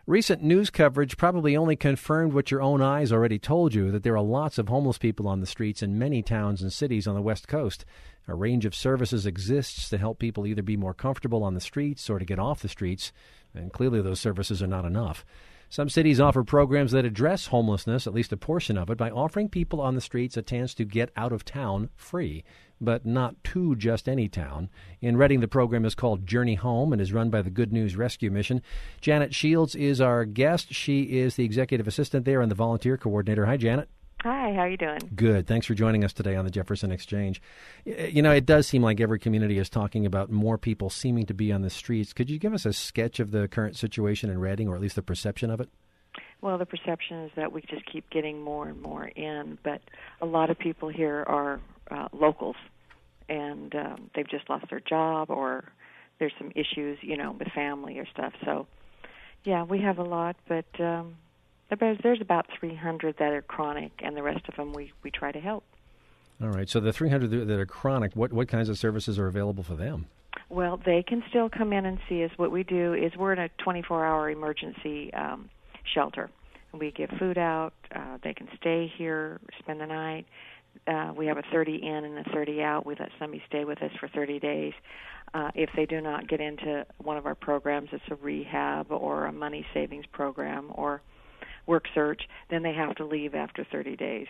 Recent news coverage probably only confirmed what your own eyes already told you, that there are lots of homeless people on the streets in many towns and cities on the West Coast. A range of services exists to help people either be more comfortable on the streets or to get off the streets, and clearly those services are not enough. Some cities offer programs that address homelessness, at least a portion of it, by offering people on the streets a chance to get out of town free, but not to just any town. In Reading, the program is called Journey Home and is run by the Good News Rescue Mission. Janet Shields is our guest. She is the executive assistant there and the volunteer coordinator. Hi, Janet. Hi, how are you doing? Good. Thanks for joining us today on the Jefferson Exchange. You know, it does seem like every community is talking about more people seeming to be on the streets. Could you give us a sketch of the current situation in Reading, or at least the perception of it? Well, the perception is that we just keep getting more and more in, but a lot of people here are locals, and they've just lost their job, or there's some issues, with family or stuff. So, yeah, we have a lot, but there's about 300 that are chronic, and the rest of them we try to help. All right. So the 300 that are chronic, what kinds of services are available for them? Well, they can still come in and see us. What we do is we're in a 24-hour emergency shelter. We give food out. They can stay here, spend the night. We have a 30 in and a 30 out. We let somebody stay with us for 30 days. If they do not get into one of our programs, it's a rehab or a money savings program or work search, then they have to leave after 30 days.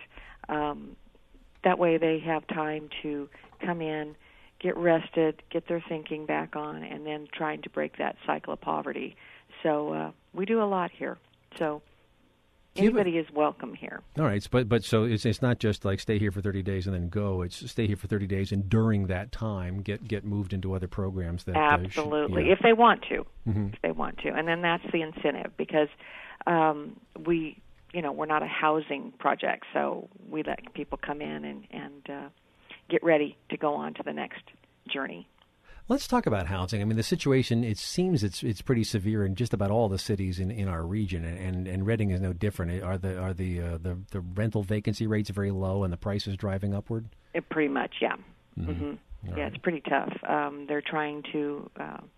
That way they have time to come in, get rested, get their thinking back on, and then trying to break that cycle of poverty. So we do a lot here. So anybody is welcome here. All right, but so it's not just like stay here for 30 days and then go. It's stay here for 30 days, and during that time get moved into other programs. That Absolutely, if they want to. Mm-hmm. If they want to. And then that's the incentive, because we're not a housing project, so we let people come in and get ready to go on to the next journey. Let's talk about housing. I mean, the situation, it seems it's pretty severe in just about all the cities in our region, and Reading is no different. Are the rental vacancy rates very low and the prices driving upward? Pretty much, yeah. Mm-hmm. Mm-hmm. Yeah, right. It's pretty tough. They're trying to,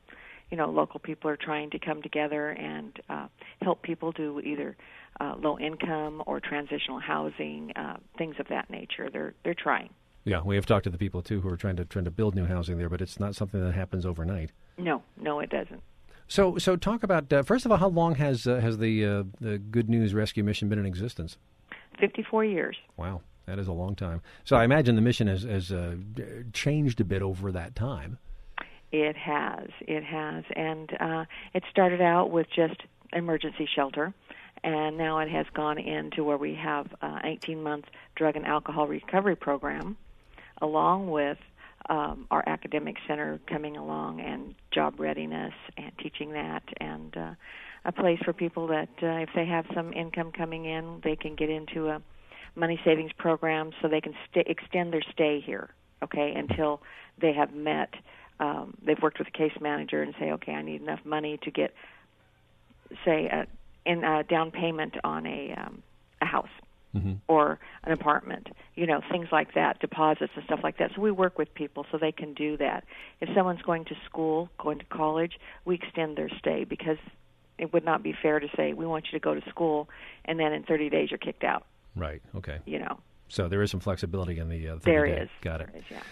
local people are trying to come together and help people do either low income or transitional housing, things of that nature. They're trying. Yeah, we have talked to the people, too, who are trying to build new housing there, but it's not something that happens overnight. No, it doesn't. So talk about, first of all, how long has the Good News Rescue Mission been in existence? 54 years. Wow, that is a long time. So I imagine the mission has changed a bit over that time. It has, and it started out with just emergency shelter, and now it has gone into where we have an 18-month drug and alcohol recovery program, along with our academic center coming along and job readiness and teaching that, and a place for people that if they have some income coming in, they can get into a money savings program so they can extend their stay here, okay, until they have met, they've worked with a case manager and say, okay, I need enough money to get, say, a down payment on a house. Mm-hmm. Or an apartment, things like that, deposits and stuff like that. So we work with people so they can do that. If someone's going to school, going to college, we extend their stay, because it would not be fair to say, we want you to go to school, and then in 30 days you're kicked out. Right, okay. So there is some flexibility in the 30 There day. is. Got it. There is, yeah.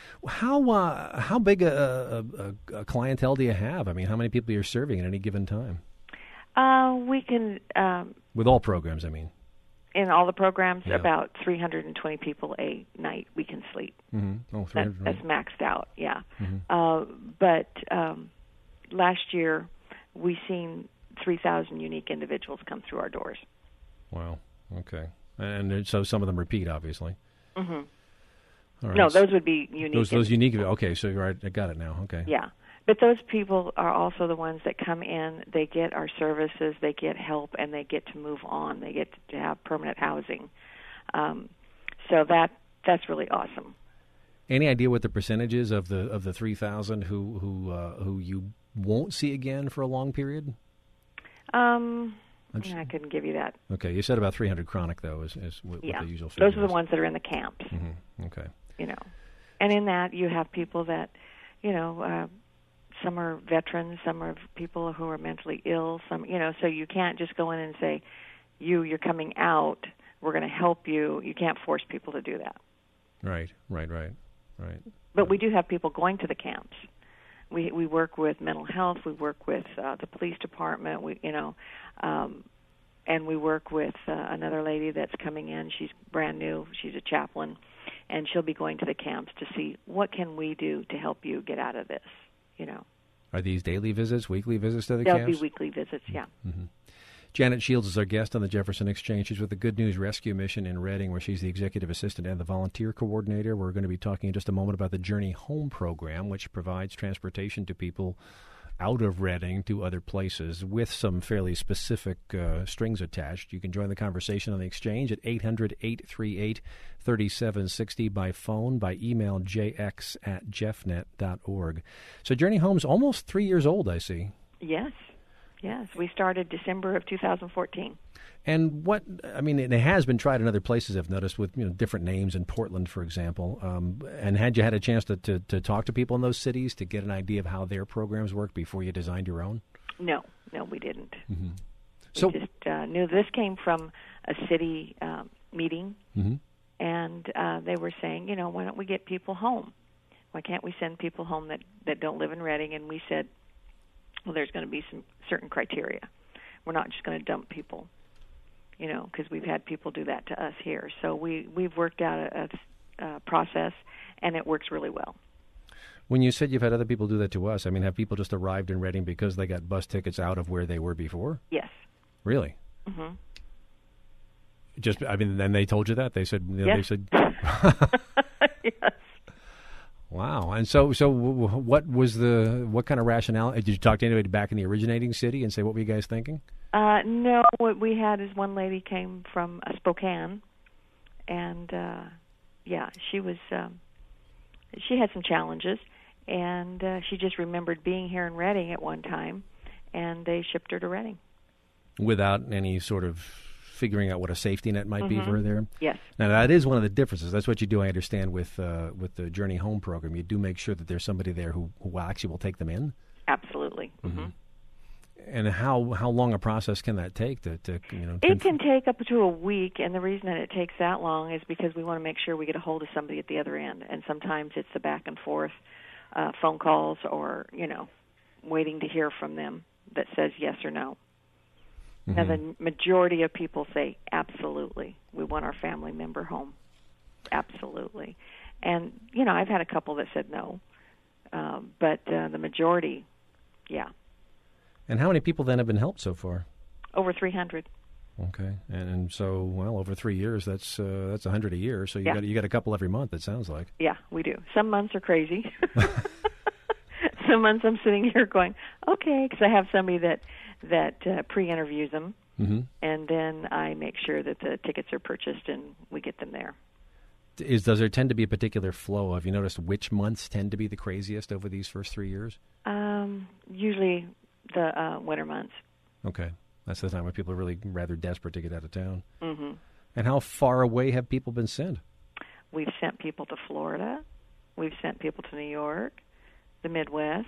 How big a clientele do you have? I mean, how many people you're serving at any given time? We can... With all programs, I mean. In all the programs, yeah. About 320 people a night we can sleep. Mm-hmm. Oh, that's maxed out, yeah. Mm-hmm. But last year, we seen 3,000 unique individuals come through our doors. Wow, okay. And so some of them repeat, obviously. Mm-hmm. All right. No, those would be unique. Those unique, okay, so you're right, I got it now, okay. Yeah. But those people are also the ones that come in, they get our services, they get help, and they get to move on. They get to have permanent housing. So that's really awesome. Any idea what the percentage is of the 3,000 who you won't see again for a long period? I couldn't give you that. Okay, you said about 300 chronic, though, is what the usual figure is. Those are the ones that are in the camps. Mm-hmm. Okay. And in that, you have people that, some are veterans, some are people who are mentally ill, some, so you can't just go in and say, you're coming out, we're going to help you. You can't force people to do that. Right. But we do have people going to the camps. We work with mental health. We work with the police department. And we work with another lady that's coming in. She's brand new. She's a chaplain, and she'll be going to the camps to see what can we do to help you get out of this. Are these daily visits, weekly visits to the They'll camps? Be weekly visits. Yeah. Mm-hmm. Janet Shields is our guest on the Jefferson Exchange. She's with the Good News Rescue Mission in Redding, where she's the executive assistant and the volunteer coordinator. We're going to be talking in just a moment about the Journey Home program, which provides transportation to people out of Redding to other places with some fairly specific strings attached. You can join the conversation on the Exchange at 800-838-3760 by phone, by email, jx@jeffnet.org. So Journey Home's almost 3 years old, I see. Yes, we started December of 2014. And it has been tried in other places, I've noticed, with different names in Portland, for example. And had you had a chance to talk to people in those cities to get an idea of how their programs work before you designed your own? No, we didn't. Mm-hmm. We just knew this came from a city meeting, mm-hmm. and they were saying, why don't we get people home? Why can't we send people home that don't live in Redding? And we said, well, there's going to be some certain criteria. We're not just going to dump people, because we've had people do that to us here. So we've worked out a process, and it works really well. When you said you've had other people do that to us, have people just arrived in Redding because they got bus tickets out of where they were before? Yes. Really? Mm-hmm. Then they told you that? They said, yes. They said, yes. Wow. And so what kind of rationale? Did you talk to anybody back in the originating city and say, what were you guys thinking? No, what we had is one lady came from Spokane, and she was she had some challenges, and she just remembered being here in Redding at one time, and they shipped her to Redding. Without any sort of figuring out what a safety net might be for her there? Yes. Now, that is one of the differences. That's what you do, I understand, with the Journey Home program. You do make sure that there's somebody there who actually will take them in? Absolutely. Mm-hmm. And how long a process can that take? It can take up to a week, and the reason that it takes that long is because we want to make sure we get a hold of somebody at the other end, and sometimes it's the back and forth phone calls or, waiting to hear from them that says yes or no. Mm-hmm. Now, the majority of people say, absolutely, we want our family member home. Absolutely. And, I've had a couple that said no, but the majority, yeah. And how many people then have been helped so far? Over 300. Okay. And so, over 3 years, that's 100 a year. So you got a couple every month, it sounds like. Yeah, we do. Some months are crazy. Some months I'm sitting here going, okay, because I have somebody that pre-interviews them, mm-hmm. and then I make sure that the tickets are purchased and we get them there. Does there tend to be a particular flow? Have you noticed which months tend to be the craziest over these first 3 years? Usually the winter months. Okay. That's the time when people are really rather desperate to get out of town. Mm-hmm. And how far away have people been sent? We've sent people to Florida. We've sent people to New York, the Midwest.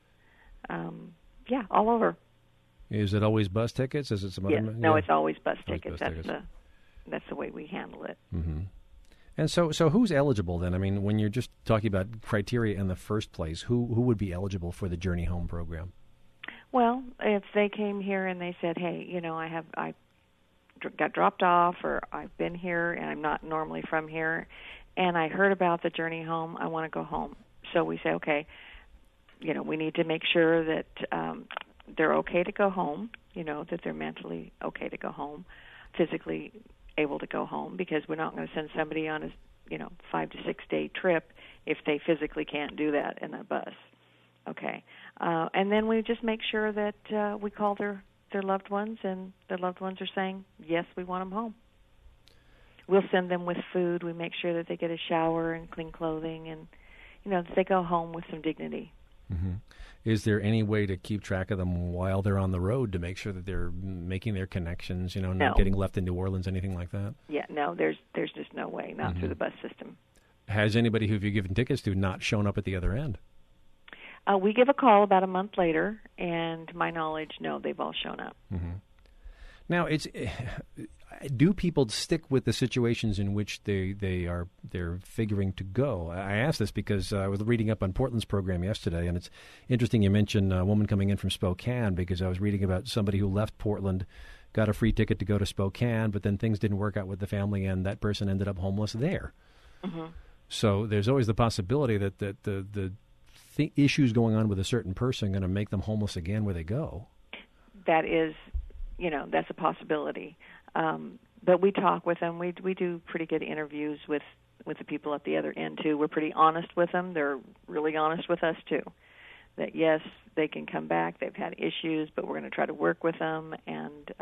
All over. Is it always bus tickets? Is it some other? No, it's always bus tickets. That's the way we handle it. Mm-hmm. And so who's eligible then? when you're just talking about criteria in the first place, who would be eligible for the Journey Home program? Well, if they came here and they said, "Hey, I got dropped off, or I've been here and I'm not normally from here, and I heard about the Journey Home. I want to go home." So we say, "Okay, we need to make sure that they're okay to go home. That they're mentally okay to go home, physically able to go home, because we're not going to send somebody on a 5 to 6 day trip if they physically can't do that in a bus." Okay. And then we just make sure that we call their loved ones, and their loved ones are saying, yes, we want them home. We'll send them with food. We make sure that they get a shower and clean clothing, and, that they go home with some dignity. Mm-hmm. Is there any way to keep track of them while they're on the road to make sure that they're making their connections, not getting left in New Orleans, anything like that? Yeah, no, there's just no way, not mm-hmm. through the bus system. Has anybody who you've given tickets to not shown up at the other end? We give a call about a month later, and to my knowledge, no, they've all shown up. Mm-hmm. Now, do people stick with the situations in which they're figuring to go? I asked this because I was reading up on Portland's program yesterday, and it's interesting you mentioned a woman coming in from Spokane, because I was reading about somebody who left Portland, got a free ticket to go to Spokane, but then things didn't work out with the family, and that person ended up homeless there. Mm-hmm. So there's always the possibility that the issues going on with a certain person are going to make them homeless again where they go. That is, that's a possibility. But we talk with them. We do pretty good interviews with the people at the other end, too. We're pretty honest with them. They're really honest with us, too. That, yes, they can come back. They've had issues, but we're going to try to work with them. And,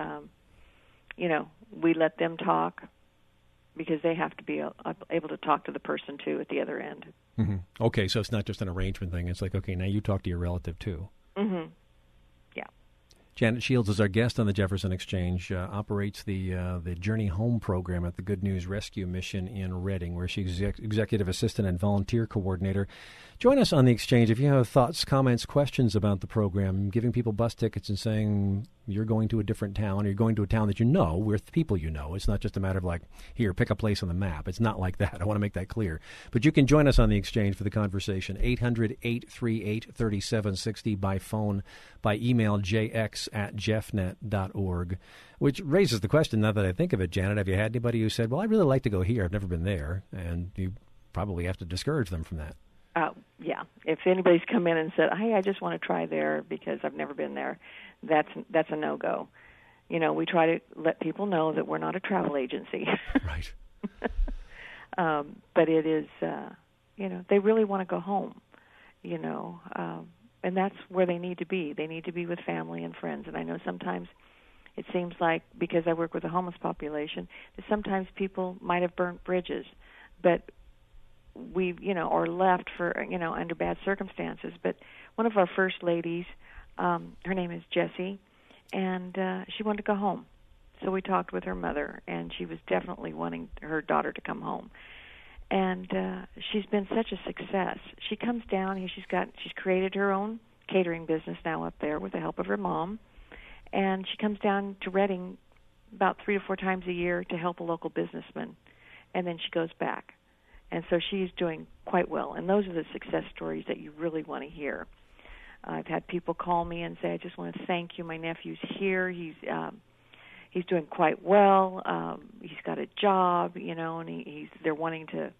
we let them talk because they have to be able to talk to the person, too, at the other end. Mm-hmm. Okay, so it's not just an arrangement thing. It's like, okay, now you talk to your relative, too. Mm-hmm. Yeah. Janet Shields is our guest on the Jefferson Exchange, operates the Journey Home program at the Good News Rescue Mission in Redding, where she's executive assistant and volunteer coordinator. Join us on the Exchange if you have thoughts, comments, questions about the program, giving people bus tickets and saying you're going to a different town, or you're going to a town that you know, with people you know. It's not just a matter of like, here, pick a place on the map. It's not like that. I want to make that clear. But you can join us on the Exchange for the conversation, 800-838-3760 by phone, by email, jx@jeffnet.org, which raises the question, now that I think of it, Janet, have you had anybody who said, well, I'd really like to go here, I've never been there, and you probably have to discourage them from that? Yeah. If anybody's come in and said, hey, I just want to try there because I've never been there, that's a no-go. We try to let people know that we're not a travel agency. Right. But it is, they really want to go home, and that's where they need to be. They need to be with family and friends. And I know sometimes it seems like, because I work with the homeless population, that sometimes people might have burnt bridges, but we, or left for, under bad circumstances. But one of our first ladies, her name is Jessie, and she wanted to go home. So we talked with her mother, and she was definitely wanting her daughter to come home. And she's been such a success. She comes down, she's created her own catering business now up there with the help of her mom. And she comes down to Redding about 3 to 4 times a year to help a local businessman. And then she goes back. And so she's doing quite well. And those are the success stories that you really want to hear. I've had people call me and say, I just want to thank you. My nephew's here. He's doing quite well. He's got a job, and they're wanting to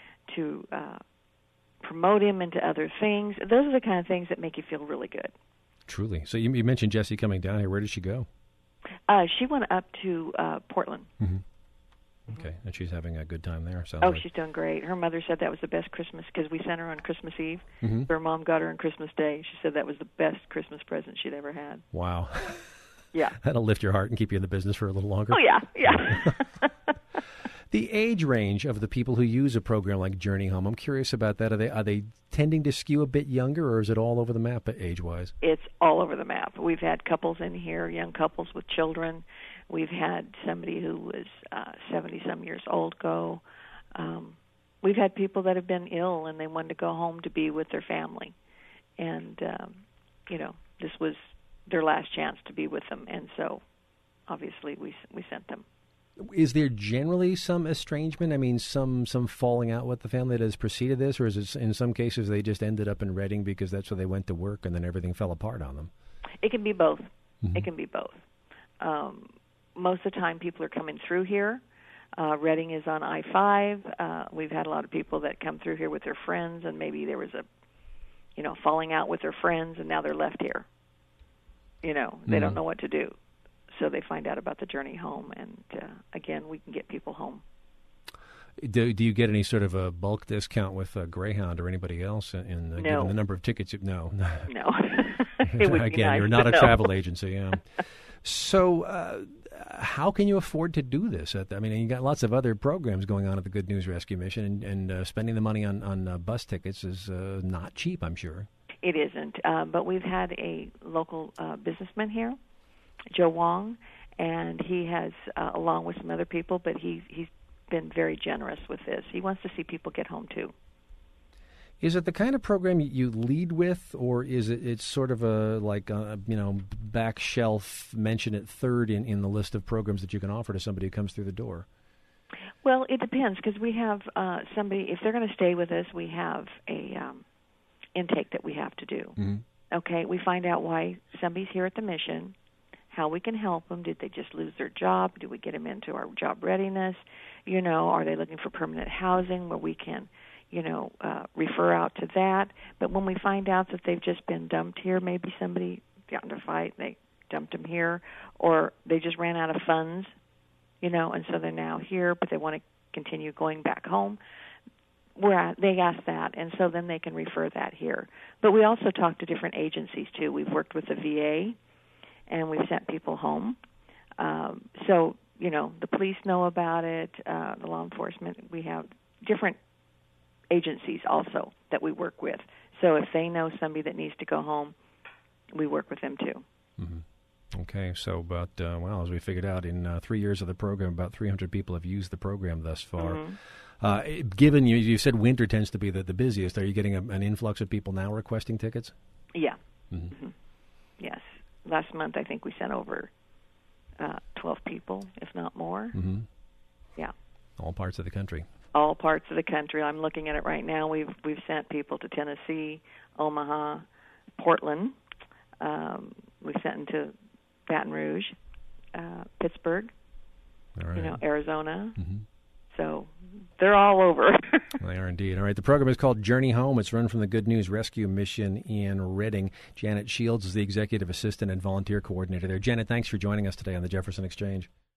promote him into other things. Those are the kind of things that make you feel really good. Truly. So you mentioned Jessie coming down here. Where did she go? She went up to Portland. Mm-hmm. Okay, and she's having a good time there. She's doing great. Her mother said that was the best Christmas, because we sent her on Christmas Eve. Mm-hmm. Her mom got her on Christmas Day. She said that was the best Christmas present she'd ever had. Wow. Yeah. That'll lift your heart and keep you in the business for a little longer. Oh, yeah. The age range of the people who use a program like Journey Home, I'm curious about that. Are they tending to skew a bit younger, or is it all over the map age-wise? It's all over the map. We've had couples in here, young couples with children. We've had somebody who was 70-some years old go. We've had people that have been ill and they wanted to go home to be with their family. And, this was their last chance to be with them. And so, obviously, we sent them. Is there generally some estrangement? I mean, some falling out with the family that has preceded this? Or is it, in some cases, they just ended up in Redding because that's where they went to work and then everything fell apart on them? It can be both. Mm-hmm. It can be both. Most of the time, people are coming through here. Redding is on I-5. We've had a lot of people that come through here with their friends, and maybe there was a, falling out with their friends, and now they're left here. They don't know what to do. So they find out about the Journey Home, and again, we can get people home. Do you get any sort of a bulk discount with Greyhound or anybody else in no. given the number of tickets? No. No. It would Again, be nice, you're not a no. travel agency. Yeah. So how can you afford to do this? I mean, you got lots of other programs going on at the Good News Rescue Mission, and spending the money on bus tickets is not cheap, I'm sure. It isn't, but we've had a local businessman here, Joe Wong, and he has, along with some other people, but he's been very generous with this. He wants to see people get home, too. Is it the kind of program you lead with, or is it's sort of a back shelf, mention it third in the list of programs that you can offer to somebody who comes through the door? Well, it depends, because we have somebody, if they're going to stay with us, we have a intake that we have to do. Mm-hmm. Okay, we find out why somebody's here at the mission, how we can help them. Did they just lose their job? Do we get them into our job readiness? Are they looking for permanent housing where we can, refer out to that? But when we find out that they've just been dumped here, maybe somebody got into a fight, they dumped them here, or they just ran out of funds, and so they're now here, but they want to continue going back home. They ask that, and so then they can refer that here. But we also talk to different agencies, too. We've worked with the VA, and we've sent people home. So, the police know about it, the law enforcement. We have different agencies also that we work with. So if they know somebody that needs to go home, we work with them, too. Mm-hmm. Okay, so about, as we figured out, in 3 years of the program, about 300 people have used the program thus far. Mm-hmm. Given you said winter tends to be the busiest, are you getting an influx of people now requesting tickets? Yeah. Mm-hmm. Mm-hmm. Yes. Last month, I think we sent over 12 people, if not more. Mm-hmm. Yeah. All parts of the country. All parts of the country. I'm looking at it right now. We've sent people to Tennessee, Omaha, Portland. We've sent them to Baton Rouge, Pittsburgh, all right. Arizona. Mm-hmm. So they're all over. They are indeed. All right. The program is called Journey Home. It's run from the Good News Rescue Mission in Redding. Janet Shields is the executive assistant and volunteer coordinator there. Janet, thanks for joining us today on the Jefferson Exchange.